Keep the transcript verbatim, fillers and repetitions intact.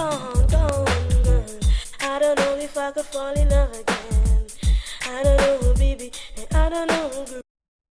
gone, gone, girl. I don't know if I could fall in love again. I don't know, baby, and I don't know, girl.